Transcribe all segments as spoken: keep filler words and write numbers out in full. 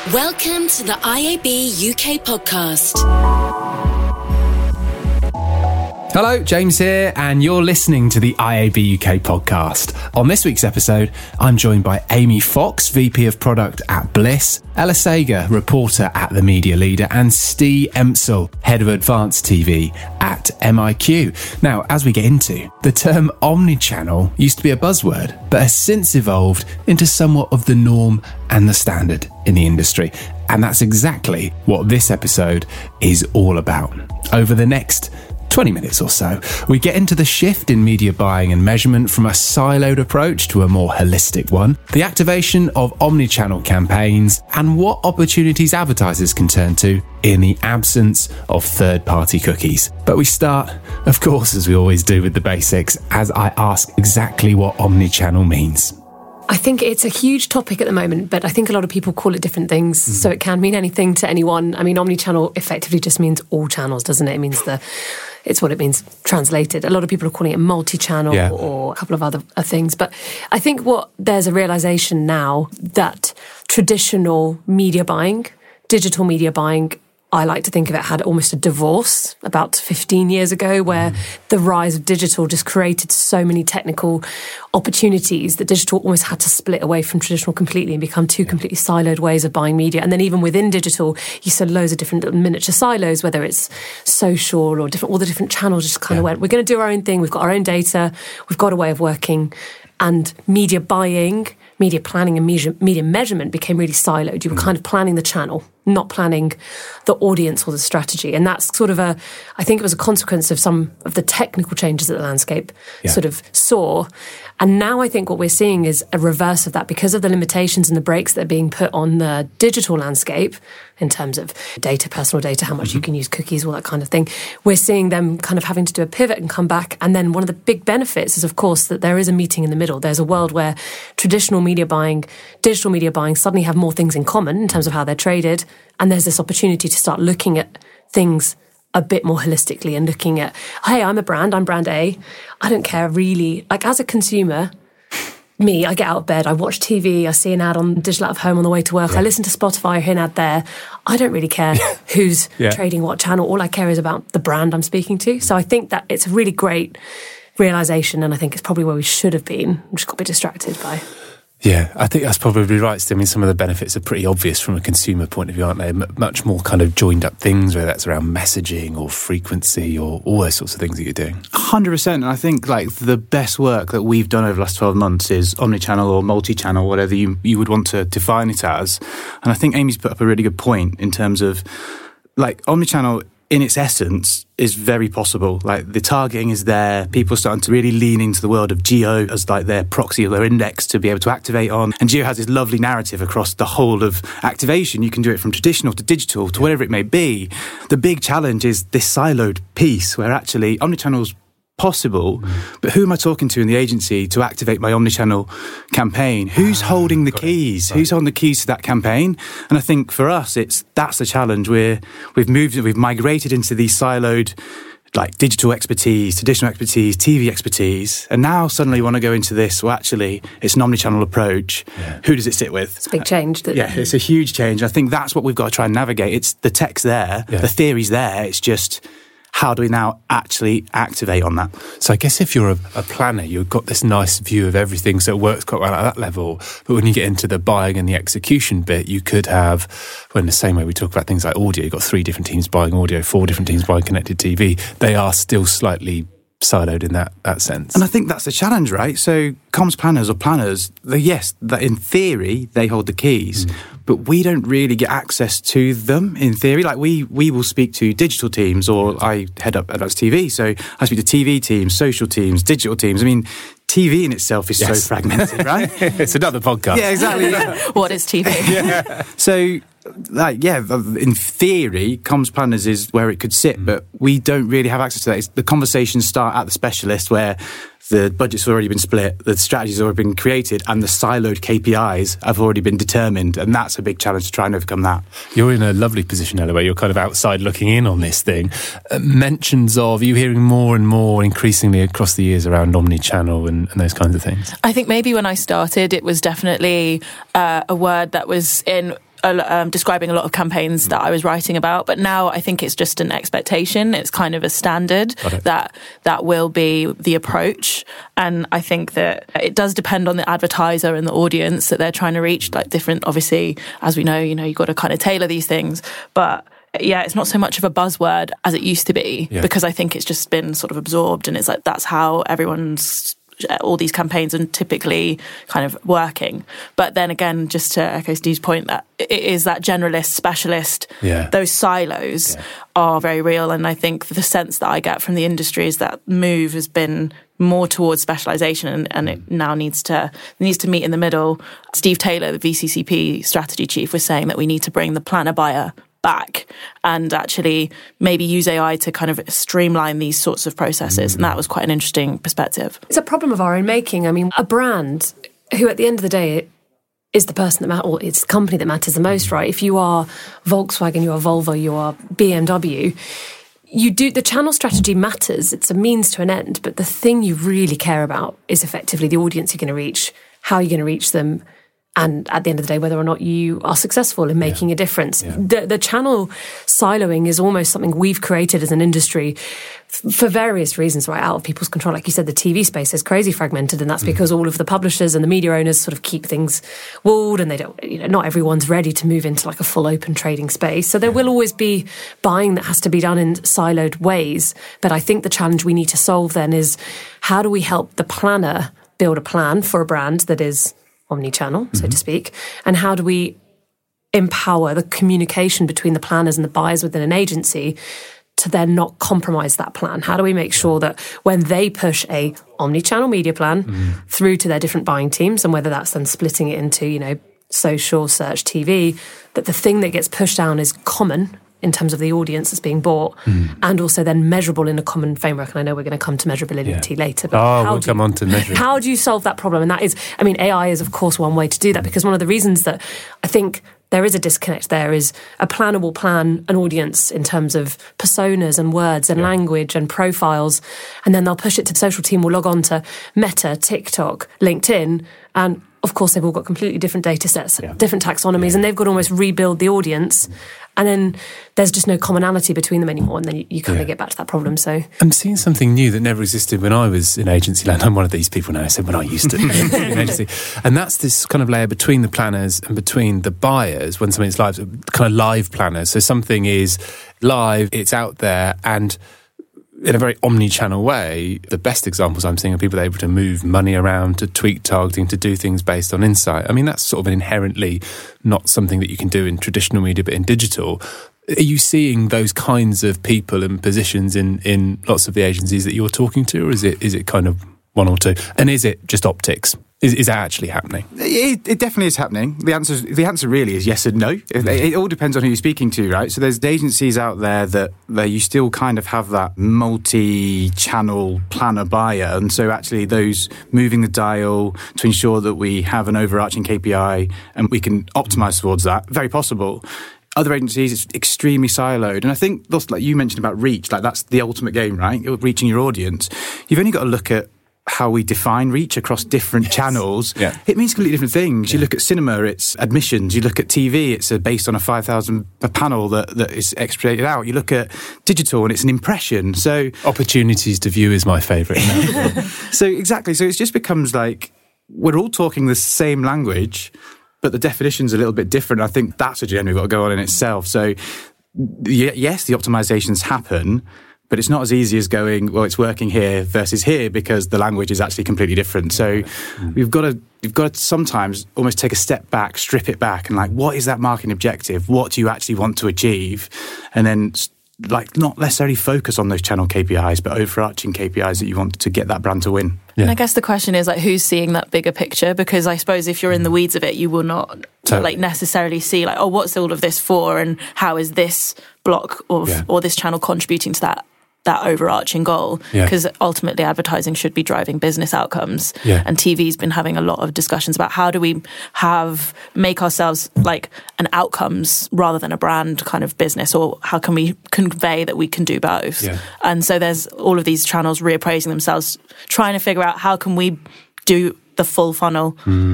Welcome to the I A B U K podcast. Hello, James here, and you're listening to the I A B U K podcast. On this week's episode, I'm joined by Amy Fox, V P of Product at Bliss, Ella Sager, reporter at The Media Leader, and Steve Emsel, Head of Advanced T V at M I Q. Now, as we get into, the term omnichannel used to be a buzzword, but has since evolved into somewhat of the norm and the standard in the industry. And that's exactly what this episode is all about. Over the next twenty minutes or so, we get into the shift in media buying and measurement from a siloed approach to a more holistic one, the activation of omnichannel campaigns, and what opportunities advertisers can turn to in the absence of third-party cookies. But we start, of course, as we always do, with the basics, as I ask exactly what omnichannel means. I think it's a huge topic at the moment, but I think a lot of people call it different things, mm. so it can mean anything to anyone. I mean, omnichannel effectively just means all channels, doesn't it? It means the, it's what it means translated. A lot of people are calling it multi-channel yeah. or a couple of other uh, things. But I think what there's a realisation now that traditional media buying, digital media buying, I like to think of it, had almost a divorce about fifteen years ago, where mm. the rise of digital just created so many technical opportunities that digital almost had to split away from traditional completely and become two completely siloed ways of buying media. And then even within digital, you saw loads of different miniature silos, whether it's social or different, all the different channels just kind yeah. of went, we're going to do our own thing. We've got our own data. We've got a way of working. And media buying, media planning and media, media measurement became really siloed. You were mm. kind of planning the channel, not planning the audience or the strategy. And that's sort of a, I think it was a consequence of some of the technical changes that the landscape yeah. sort of saw. And now I think what we're seeing is a reverse of that because of the limitations and the brakes that are being put on the digital landscape in terms of data, personal data, how much mm-hmm. you can use cookies, all that kind of thing. We're seeing them kind of having to do a pivot and come back. And then one of the big benefits is, of course, that there is a meeting in the middle. There's a world where traditional media buying, digital media buying suddenly have more things in common in terms of how they're traded. And there's this opportunity to start looking at things a bit more holistically and looking at, hey, I'm a brand, I'm brand A. I don't care really. Like as a consumer, me, I get out of bed, I watch T V, I see an ad on digital out of home on the way to work, yeah. I listen to Spotify, I hear an ad there. I don't really care who's yeah. trading what channel. All I care is about the brand I'm speaking to. So I think that it's a really great realisation, and I think it's probably where we should have been. We just got a bit distracted by... Yeah, I think that's probably right. I mean, some of the benefits are pretty obvious from a consumer point of view, aren't they? M- much more kind of joined up things, whether that's around messaging or frequency or all those sorts of things that you're doing. one hundred percent. And I think like the best work that we've done over the last twelve months is omnichannel or multi-channel, whatever you, you would want to define it as. And I think Amy's put up a really good point in terms of like omnichannel in its essence is very possible. Like the targeting is there. People are starting to really lean into the world of geo as like their proxy or their index to be able to activate on. And geo has this lovely narrative across the whole of activation. You can do it from traditional to digital to whatever it may be. The big challenge is this siloed piece where actually omnichannel's possible, mm. but who am I talking to in the agency to activate my omnichannel campaign? Who's ah, holding the keys? Right. Who's holding the keys to that campaign? And I think for us, it's that's the challenge. We're we've moved, we've migrated into these siloed, like digital expertise, traditional expertise, T V expertise, and now suddenly you want to go into this. Well, actually, it's an omnichannel approach. Yeah. Who does it sit with? It's a big change. Uh, yeah, it's a huge change. I think that's what we've got to try and navigate. It's the tech's there, yeah. the theory's there. It's just, how do we now actually activate on that? So I guess if you're a, a planner, you've got this nice view of everything, so it works quite well at that level. But when you get into the buying and the execution bit, you could have, well, in the same way we talk about things like audio, you've got three different teams buying audio, four different teams buying connected T V. They are still slightly siloed in that, that sense. And I think that's the challenge, right? So comms planners or planners, they, yes, that in theory, they hold the keys, mm. but we don't really get access to them in theory. Like we we will speak to digital teams, or I head up Advanced T V, so I speak to T V teams, social teams, digital teams. I mean, T V in itself is yes. so fragmented, right? It's another podcast. Yeah, exactly. Yeah. What is T V? yeah. So, like, yeah, in theory, comms planners is where it could sit, mm. but we don't really have access to that. It's, the conversations start at the specialist where the budget's already been split, the strategy's already been created, and the siloed K P Is have already been determined, and that's a big challenge to try and overcome that. You're in a lovely position, Ella, where you're kind of outside looking in on this thing. Uh, mentions of, are you hearing more and more increasingly across the years around omnichannel and, and those kinds of things? I think maybe when I started, it was definitely uh, a word that was in um, describing a lot of campaigns that I was writing about. But now I think it's just an expectation. It's kind of a standard that that will be the approach. And I think that it does depend on the advertiser and the audience that they're trying to reach. Like different, obviously, as we know, you know, you've got to kind of tailor these things. But yeah, it's not so much of a buzzword as it used to be, yeah. because I think it's just been sort of absorbed, and it's like that's how everyone's, all these campaigns are typically kind of working. But then again, just to echo Steve's point, that it is that generalist, specialist, yeah. those silos yeah. are very real. And I think the sense that I get from the industry is that move has been more towards specialisation, and, and it now needs to needs to meet in the middle. Steve Taylor, the V C C P strategy chief, was saying that we need to bring the planner buyer back and actually maybe use A I to kind of streamline these sorts of processes. Mm. And that was quite an interesting perspective. It's a problem of our own making. I mean, a brand who at the end of the day is the person that matters, or it's the company that matters the most, right? If you are Volkswagen, you are Volvo, you are B M W, you do, the channel strategy matters. It's a means to an end, but the thing you really care about is effectively the audience you're going to reach, how you're going to reach them, and at the end of the day, whether or not you are successful in making yeah. a difference. Yeah. The, the channel siloing is almost something we've created as an industry f- for various reasons, right, out of people's control. Like you said, the T V space is crazy fragmented, and that's mm. because all of the publishers and the media owners sort of keep things walled, and they don't, you know, not everyone's ready to move into like a full open trading space. So there yeah. will always be buying that has to be done in siloed ways. But I think the challenge we need to solve then is how do we help the planner build a plan for a brand that is omni-channel, so mm-hmm. to speak, and how do we empower the communication between the planners and the buyers within an agency to then not compromise that plan? How do we make sure that when they push a omni-channel media plan mm-hmm. through to their different buying teams, and whether that's then splitting it into, you know, social, search, T V, that the thing that gets pushed down is common in terms of the audience that's being bought, mm. and also then measurable in a common framework. And I know we're going to come to measurability yeah. later. But oh, we'll come you, on to measurability. How do you solve that problem? And that is, I mean, A I is, of course, one way to do that, because one of the reasons that I think there is a disconnect there is a planner will plan an audience in terms of personas and words and yeah. language and profiles, and then they'll push it to the social team, will log on to Meta, TikTok, LinkedIn, and of course, they've all got completely different data sets, yeah. different taxonomies, yeah. and they've got to almost rebuild the audience. And then there's just no commonality between them anymore. And then you, you kind yeah. of get back to that problem. So I'm seeing something new that never existed when I was in agency land. I'm one of these people now. I said when I used to be in agency. And that's this kind of layer between the planners and between the buyers when something's live, kind of live planners. So something is live, it's out there, and in a very omni-channel way, the best examples I'm seeing are people able to move money around, to tweak targeting, to do things based on insight. I mean, that's sort of an inherently not something that you can do in traditional media, but in digital. Are you seeing those kinds of people and positions in, in lots of the agencies that you're talking to, or is it is it kind of one or two? And is it just optics? Is, is that actually happening? It, it definitely is happening. The answer, the answer really is yes and no. It, it all depends on who you're speaking to, right? So there's agencies out there that where you still kind of have that multi-channel planner buyer, and so actually those moving the dial to ensure that we have an overarching K P I and we can optimise towards that, very possible. Other agencies, it's extremely siloed. And I think, like you mentioned about reach, like that's the ultimate game, right? You're reaching your audience. You've only got to look at how we define reach across different yes. channels. Yeah. It means completely different things. Yeah. You look at cinema, it's admissions. You look at T V, it's a, based on a five thousand panel that, that is extrapolated out. You look at digital and it's an impression. So opportunities to view is my favourite. So exactly. So it just becomes like we're all talking the same language, but the definition's a little bit different. I think that's a journey we've got to go on in itself. So yes, the optimizations happen, but it's not as easy as going, well, it's working here versus here, because the language is actually completely different. So mm. we've got to we've got to sometimes almost take a step back, strip it back, and like, what is that marketing objective? What do you actually want to achieve? And then like not necessarily focus on those channel K P Is, but overarching K P Is that you want to get that brand to win. Yeah. And I guess the question is like, who's seeing that bigger picture? Because I suppose if you're in the weeds of it, you will not totally. like necessarily see like, oh, what's all of this for, and how is this block of yeah. or this channel contributing to that that overarching goal, because yeah. ultimately advertising should be driving business outcomes. Yeah. And T V's been having a lot of discussions about how do we have make ourselves like an outcomes rather than a brand kind of business, or how can we convey that we can do both? Yeah. And so there's all of these channels reappraising themselves, trying to figure out how can we do the full funnel. Mm.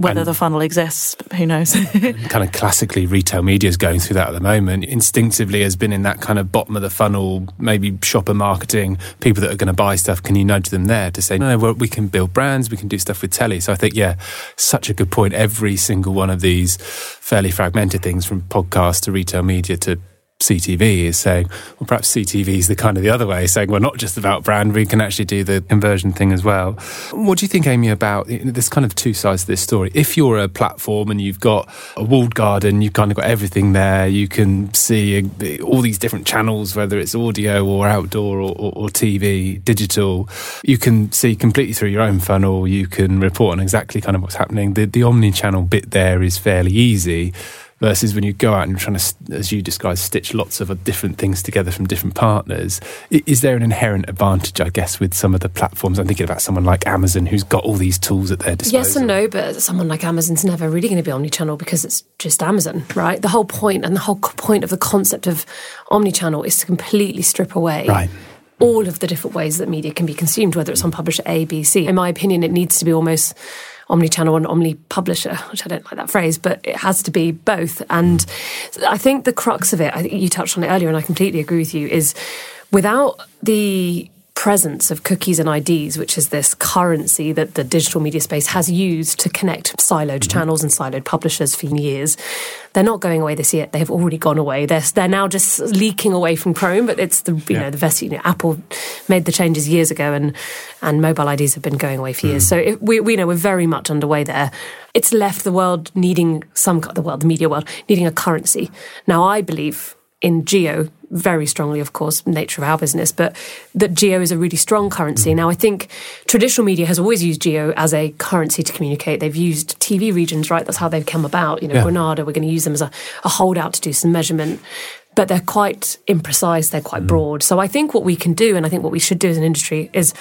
Whether and the funnel exists, who knows? kind of classically, retail media is going through that at the moment. Instinctively has been in that kind of bottom of the funnel, maybe shopper marketing, people that are going to buy stuff. Can you nudge them there to say, no, well, we can build brands, we can do stuff with telly. So I think, yeah, such a good point. Every single one of these fairly fragmented things, from podcast to retail media to C T V, is saying, well, perhaps C T V is the kind of the other way, saying we're not just about brand, we can actually do the conversion thing as well. What do you think, Amy, about there's kind of two sides to this story? If you're a platform and you've got a walled garden, you've kind of got everything there, you can see all these different channels, whether it's audio or outdoor or, or, or T V, digital, you can see completely through your own funnel, you can report on exactly kind of what's happening. The, the omni-channel bit there is fairly easy. Versus when you go out and trying to, as you described, stitch lots of different things together from different partners. Is there an inherent advantage, I guess, with some of the platforms? I'm thinking about someone like Amazon, who's got all these tools at their disposal. Yes and no, but someone like Amazon's never really going to be omnichannel because it's just Amazon, right? The whole point and the whole point of the concept of omnichannel is to completely strip away right. all of the different ways that media can be consumed, whether it's on publisher A, B, C. In my opinion, it needs to be almost omni-channel and omni-publisher, which I don't like that phrase, but it has to be both. And I think the crux of it, I think you touched on it earlier and I completely agree with you, is without the presence of cookies and I Ds, which is this currency that the digital media space has used to connect siloed mm-hmm. channels and siloed publishers for years, they're not going away this year. They have already gone away. They're they're now just leaking away from Chrome, but it's the you yeah. know the best. You know, Apple made the changes years ago, and and mobile I Ds have been going away for years. Mm. So it, we we know we're very much underway there. It's left the world needing some the world, the media world needing a currency. Now I believe in geo very strongly, of course, nature of our business, but that geo is a really strong currency. Now, I think traditional media has always used geo as a currency to communicate. They've used T V regions, right? That's how they've come about. You know, yeah. Granada, we're going to use them as a, a holdout to do some measurement, but they're quite imprecise, they're quite mm. broad. So I think what we can do, and I think what we should do as an industry, is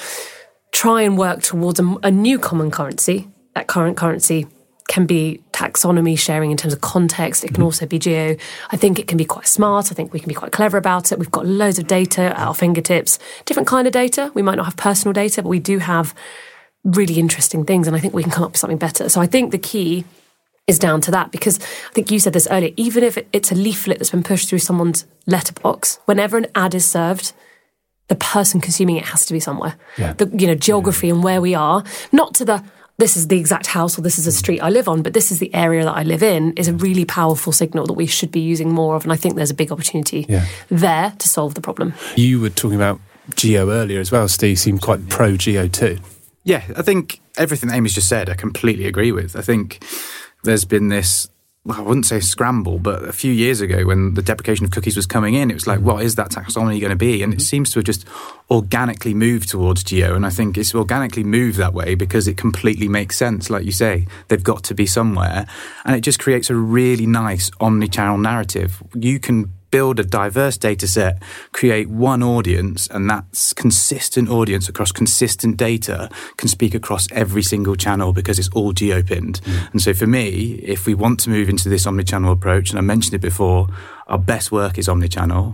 try and work towards a, a new common currency. That current currency can be taxonomy sharing in terms of context. It can mm-hmm. also be geo. I think it can be quite smart. I think we can be quite clever about it. We've got loads of data at our fingertips, different kind of data. We might not have personal data, but we do have really interesting things, and I think we can come up with something better. So I think the key is down to that, because I think you said this earlier, even if it's a leaflet that's been pushed through someone's letterbox, whenever an ad is served, the person consuming it has to be somewhere. Yeah. The you know geography yeah. and where we are, not to the this is the exact house or this is a street I live on, but this is the area that I live in, is a really powerful signal that we should be using more of. And I think there's a big opportunity yeah. there to solve the problem. You were talking about geo earlier as well, Steve. You seem quite pro-geo too. Yeah, I think everything Amy's just said, I completely agree with. I think there's been this, well, I wouldn't say scramble, but a few years ago when the deprecation of cookies was coming in, it was like, what is that taxonomy going to be? And it seems to have just organically moved towards geo. And I think it's organically moved that way because it completely makes sense. Like you say, they've got to be somewhere. And it just creates a really nice omni-channel narrative. You can build a diverse data set, create one audience, and that's consistent audience across consistent data can speak across every single channel because it's all geo-pinned. Mm. And so for me, if we want to move into this omnichannel approach, and I mentioned it before, our best work is omnichannel,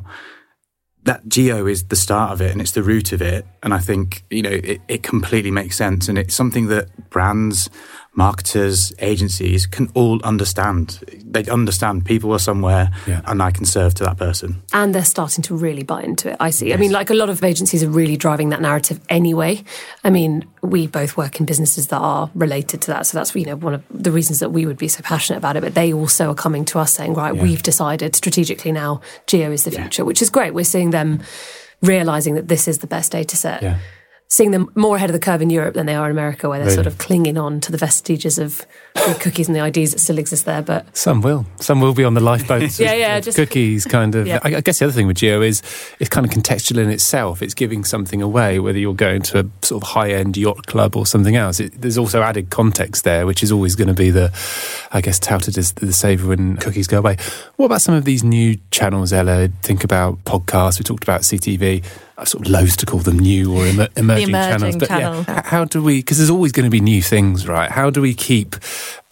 that geo is the start of it and it's the root of it. And I think, you know, it, it completely makes sense. And it's something that brands, marketers, agencies can all understand. They understand people are somewhere yeah. and I can serve to that person. And they're starting to really buy into it, I see. Yes. I mean, like a lot of agencies are really driving that narrative anyway. I mean, we both work in businesses that are related to that. So that's, you know, one of the reasons that we would be so passionate about it. But they also are coming to us saying, right, yeah. we've decided strategically now geo is the future, yeah. which is great. We're seeing them realising that this is the best data set. Yeah. Seeing them more ahead of the curve in Europe than they are in America, where they're really? sort of clinging on to the vestiges of the cookies and the I Ds that still exist there. But some will, some will be on the lifeboats. yeah, yeah, just cookies, kind of. Yeah. I guess the other thing with geo is it's kind of contextual in itself. It's giving something away, whether you're going to a sort of high-end yacht club or something else. It, there's also added context there, which is always going to be the, I guess, touted as the saviour when cookies go away. What about some of these new channels, Ella? Think about podcasts. We talked about C T V. I sort of loathe to call them new or em- emerging, emerging channels. But channel. yeah, how do we, because there's always going to be new things, right? How do we keep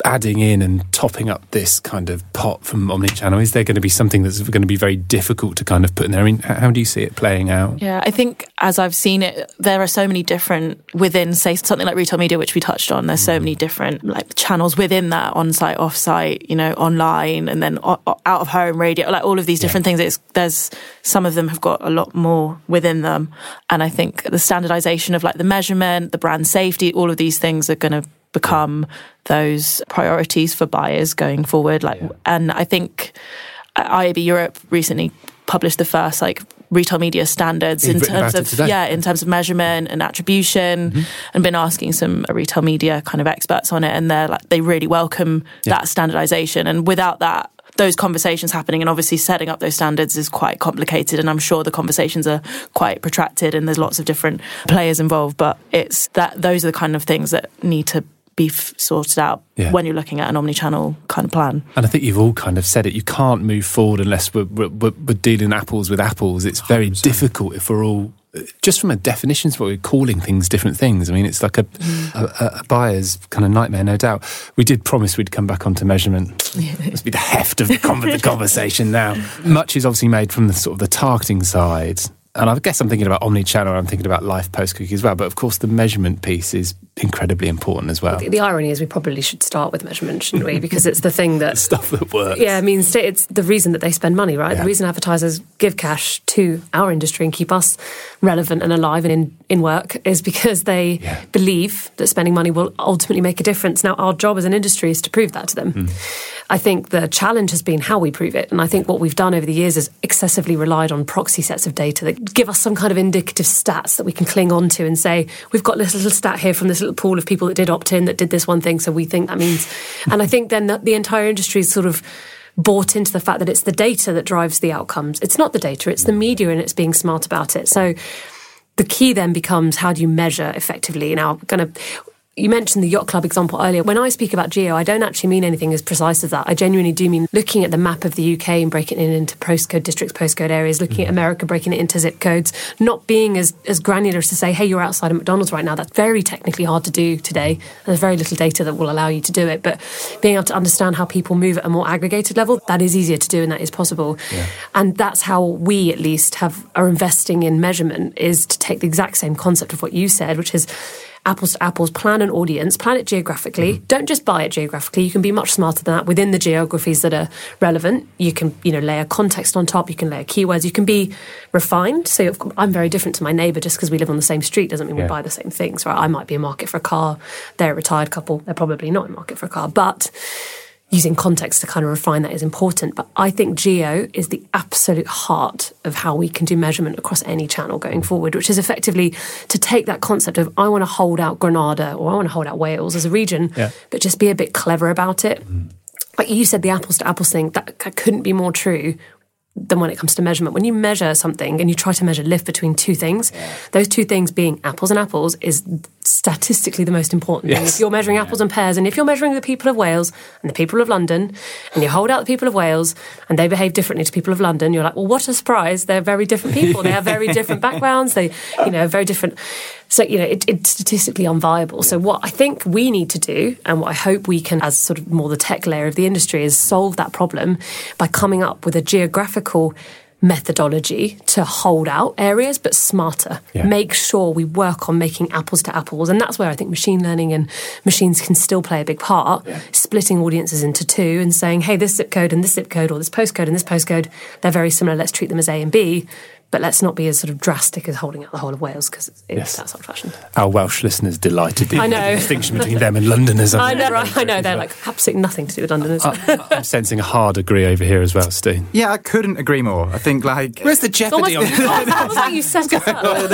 adding in and topping up this kind of pot from omnichannel? Is there going to be something that's going to be very difficult to kind of put in there? I mean, how do you see it playing out? Yeah, I think as I've seen it, there are so many different within, say, something like retail media, which we touched on. There's so many different like channels within that, on-site, off-site, you know, online, and then o- out of home radio, like all of these different yeah. things. It's, there's some of them have got a lot more within them, and I think the standardization of like the measurement, the brand safety, all of these things are going to become those priorities for buyers going forward. Like, yeah. and I think I A B Europe recently published the first like retail media standards You've in terms of yeah, in terms of measurement and attribution, mm-hmm. and been asking some retail media kind of experts on it, and they're like they really welcome yeah. that standardization. And without that, those conversations happening, and obviously setting up those standards is quite complicated, and I'm sure the conversations are quite protracted, and there's lots of different players involved. But it's that those are the kind of things that need to be f- sorted out yeah. when you're looking at an omnichannel kind of plan. And I think you've all kind of said it. You can't move forward unless we're, we're, we're dealing apples with apples. It's very one hundred percent difficult if we're all, just from a definition, what we're calling things different things. I mean, it's like a, mm. a, a buyer's kind of nightmare, no doubt. We did promise we'd come back onto measurement. Yeah. Must be the heft of the, con- the conversation now. Much is obviously made from the sort of the targeting side. And I guess I'm thinking about omnichannel, I'm thinking about live post-cookie as well. But of course, the measurement piece is incredibly important as well. The, the irony is we probably should start with measurement, shouldn't we? Because it's the thing that... the stuff that works. Yeah, I mean, it's the reason that they spend money, right? Yeah. The reason advertisers give cash to our industry and keep us relevant and alive and in, in work is because they yeah. believe that spending money will ultimately make a difference. Now, our job as an industry is to prove that to them. Mm. I think the challenge has been how we prove it. And I think what we've done over the years is excessively relied on proxy sets of data that give us some kind of indicative stats that we can cling on to and say, we've got this little stat here from this little pool of people that did opt in, that did this one thing, so we think that means... And I think then that the entire industry is sort of bought into the fact that it's the data that drives the outcomes. It's not the data, it's the media, and it's being smart about it. So the key then becomes, how do you measure effectively? Now, I'm going to... You mentioned the yacht club example earlier. When I speak about geo, I don't actually mean anything as precise as that. I genuinely do mean looking at the map of the U K and breaking it into postcode districts, postcode areas, looking at America, breaking it into zip codes, not being as, as granular as to say, hey, you're outside of McDonald's right now. That's very technically hard to do today. There's very little data that will allow you to do it. But being able to understand how people move at a more aggregated level, that is easier to do and that is possible. Yeah. And that's how we, at least, have are investing in measurement, is to take the exact same concept of what you said, which is apples to apples, plan an audience, plan it geographically. Mm-hmm. Don't just buy it geographically. You can be much smarter than that within the geographies that are relevant. You can, you know, layer context on top. You can layer keywords. You can be refined. So I'm very different to my neighbour. Just because we live on the same street doesn't mean yeah. we buy the same things, right? I might be in market for a car. They're a retired couple. They're probably not in market for a car. But using context to kind of refine that is important. But I think geo is the absolute heart of how we can do measurement across any channel going forward, which is effectively to take that concept of, I want to hold out Granada or I want to hold out Wales as a region, yeah. but just be a bit clever about it. Mm. Like you said, the apples to apples thing, that, that couldn't be more true than when it comes to measurement. When you measure something and you try to measure lift between two things, yeah. those two things being apples and apples is statistically the most important yes. thing. If you're measuring apples and pears, and if you're measuring the people of Wales and the people of London, and you hold out the people of Wales and they behave differently to people of London, you're like, well, what a surprise. They're very different people. They have very different backgrounds. They, you know, very different... So, you know, it, it's statistically unviable. So what I think we need to do, and what I hope we can, as sort of more the tech layer of the industry, is solve that problem by coming up with a geographical methodology to hold out areas, but smarter. Yeah. Make sure we work on making apples to apples. And that's where I think machine learning and machines can still play a big part, yeah. splitting audiences into two and saying, hey, this zip code and this zip code, or this postcode and this postcode, they're very similar. Let's treat them as A and B. But let's not be as sort of drastic as holding out the whole of Wales, because it's yes. that's old-fashioned. Our Welsh listeners delighted in I know. the distinction between them and Londoners. I know, right? I know. They're like absolutely nothing to do with Londoners. I, I'm sensing a hard agree over here as well, Steve. Yeah, I couldn't agree more. I think, like... Where's the jeopardy on this? It's almost like you set us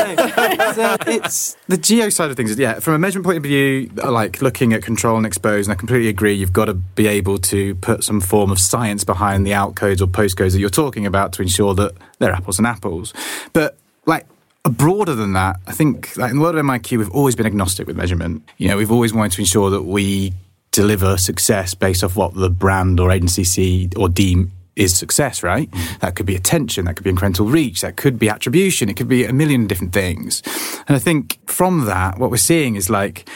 up. It's the geo side of things. Yeah, from a measurement point of view, like looking at control and expose, and I completely agree, you've got to be able to put some form of science behind the outcodes or postcodes that you're talking about to ensure that they're apples and apples. But like, broader than that, I think, like in the world of M I Q, we've always been agnostic with measurement. You know, we've always wanted to ensure that we deliver success based off what the brand or agency see or deem is success, right? Mm. That could be attention, that could be incremental reach, that could be attribution, it could be a million different things. And I think from that, what we're seeing is like,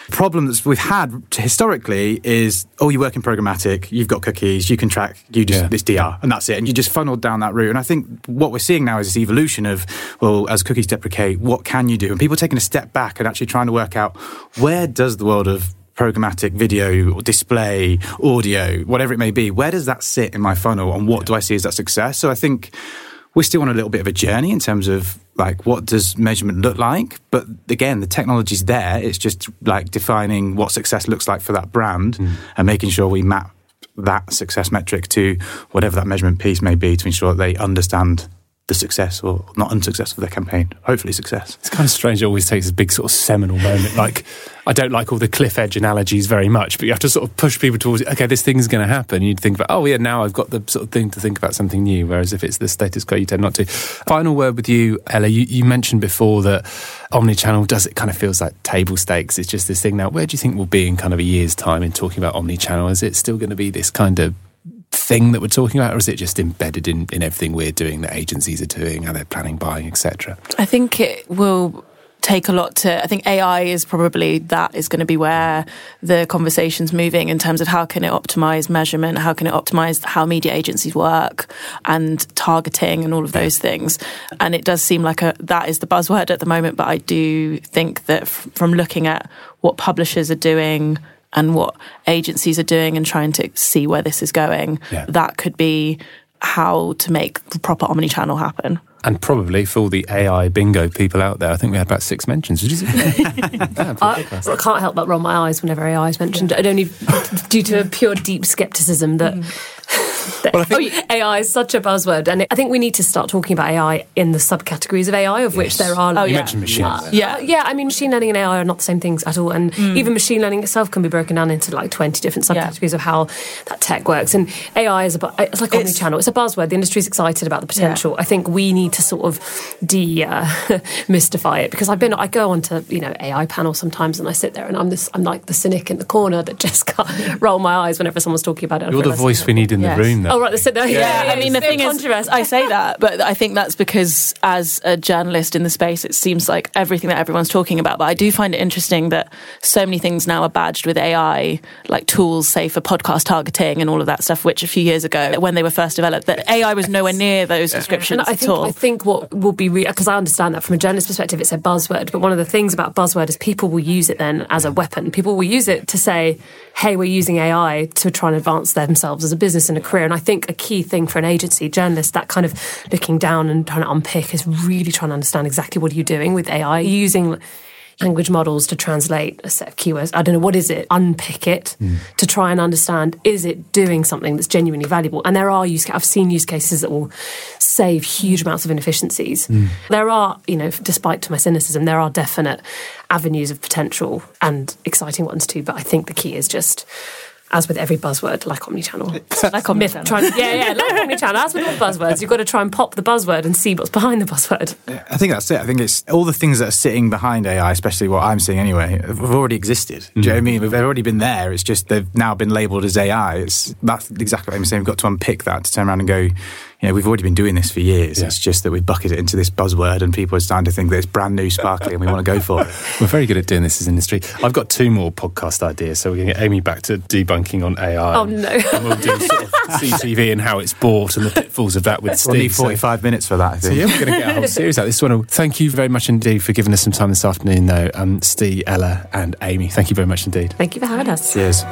problem that we've had historically is, oh, you work in programmatic, you've got cookies, you can track, you just, yeah. this D R, and that's it. And you just funneled down that route. And I think what we're seeing now is this evolution of, well, as cookies deprecate, what can you do? And people taking a step back and actually trying to work out, where does the world of programmatic video, display, audio, whatever it may be, where does that sit in my funnel, and what yeah. do I see as that success? So I think we're still on a little bit of a journey in terms of, like, what does measurement look like? But again, the technology's there. It's just like defining what success looks like for that brand mm. and making sure we map that success metric to whatever that measurement piece may be to ensure that they understand the success or not unsuccess of their campaign. Hopefully success. It's kind of strange. It always takes a big sort of seminal moment. Like, I don't like all the cliff edge analogies very much, but you have to sort of push people towards, okay, this thing's going to happen. You'd think about, oh yeah, now I've got the sort of thing to think about something new. Whereas if it's the status quo, you tend not to. Final word with you, Ella. You, you mentioned before that omnichannel does, it kind of feels like table stakes. It's just this thing now. Where do you think we'll be in kind of a year's time in talking about omnichannel? Is it still going to be this kind of thing that we're talking about, or is it just embedded in, in everything we're doing, that agencies are doing, how they're planning, buying, et cetera? I think it will take a lot to, I think A I is probably, that is going to be where the conversation's moving in terms of how can it optimize measurement, how can it optimize how media agencies work and targeting and all of those things. And it does seem like a, that is the buzzword at the moment, but I do think that f- from looking at what publishers are doing and what agencies are doing and trying to see where this is going, yeah. that could be how to make proper omnichannel happen. And probably for all the A I bingo people out there, I think we had about six mentions. Did you see that? I, I can't help but roll my eyes whenever A I is mentioned. Yeah. Only due to a pure deep scepticism that... Mm. Well, I think oh, A I is such a buzzword, and I think we need to start talking about A I in the subcategories of A I, of yes. which there are. Oh, you yeah. mentioned machine uh, yeah, yeah. I mean, machine learning and A I are not the same things at all, and mm. even machine learning itself can be broken down into like twenty different subcategories yeah. of how that tech works. And A I is a, it's like it's, omnichannel. It's a buzzword. The industry's excited about the potential. Yeah. I think we need to sort of de-mystify uh, it, because I've been, I go onto you know A I panels sometimes, and I sit there and I'm this, I'm like the cynic in the corner that just can't roll my eyes whenever someone's talking about it. You're the voice we need in yes. the room, though. Oh, right, the sit there. Yeah, yeah, yeah, I mean, the thing is, I say that, but I think that's because as a journalist in the space, it seems like everything that everyone's talking about. But I do find it interesting that so many things now are badged with A I, like tools, say, for podcast targeting and all of that stuff, which a few years ago, when they were first developed, that A I was nowhere near those descriptions I at think, all. I think what will be, because re- I understand that from a journalist perspective, it's a buzzword, but one of the things about buzzword is people will use it then as a weapon. People will use it to say, hey, we're using A I to try and advance themselves as a business and a career. And I think a key thing for an agency, journalist, that kind of looking down and trying to unpick is really trying to understand exactly what are you doing with A I, using language models to translate a set of keywords. I don't know, what is it? Unpick it mm. to try and understand, is it doing something that's genuinely valuable? And there are use I've seen use cases that will save huge amounts of inefficiencies. Mm. There are, you know, despite my cynicism, there are definite avenues of potential and exciting ones too. But I think the key is just, as with every buzzword, like omnichannel. like omnichannel. Try and, yeah, yeah, like omnichannel. As with all buzzwords, you've got to try and pop the buzzword and see what's behind the buzzword. I think that's it. I think it's all the things that are sitting behind A I, especially what I'm seeing anyway, have already existed. Mm-hmm. Do you know what I mean? They've already been there. It's just they've now been labelled as A I. It's, that's exactly what I'm saying. We've got to unpick that to turn around and go, you know, we've already been doing this for years. Yeah. It's just that we've bucketed it into this buzzword and people are starting to think that it's brand new, sparkly, and we want to go for it. We're very good at doing this as an industry. I've got two more podcast ideas, so we're going to get Amy back to debunking on A I. Oh, no. And we'll do sort of C T V and how it's bought and the pitfalls of that with Steve. We'll need forty-five so, minutes for that, I think. So yeah, we're going to get a whole series out. This one. Thank you very much indeed for giving us some time this afternoon, though. Um, Steve, Ella and Amy, thank you very much indeed. Thank you for having us. Cheers.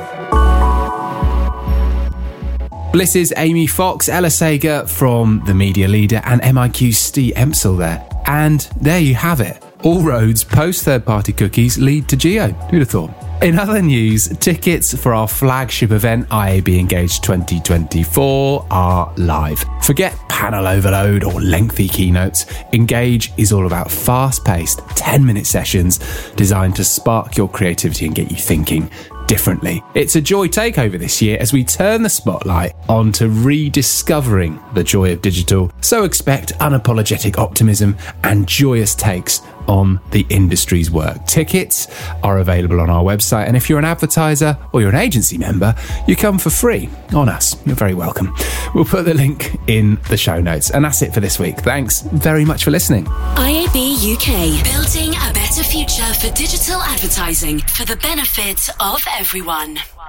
Bliss's Amy Fox, Ella Sager from The Media Leader, and M I Q's Steve Empsall there. And there you have it. All roads post third-party cookies lead to Geo. Who'd have thought? In other news, tickets for our flagship event, I A B Engage twenty twenty-four, are live. Forget panel overload or lengthy keynotes. Engage is all about fast-paced, ten-minute sessions designed to spark your creativity and get you thinking differently. It's a joy takeover this year as we turn the spotlight onto rediscovering the joy of digital. So expect unapologetic optimism and joyous takes on the industry's work. Tickets are available on our website, and if you're an advertiser or you're an agency member, you come for free on us. You're very welcome. We'll put the link in the show notes. And that's it for this week. Thanks very much for listening. I A B U K, building a better brighter future for digital advertising for the benefit of everyone.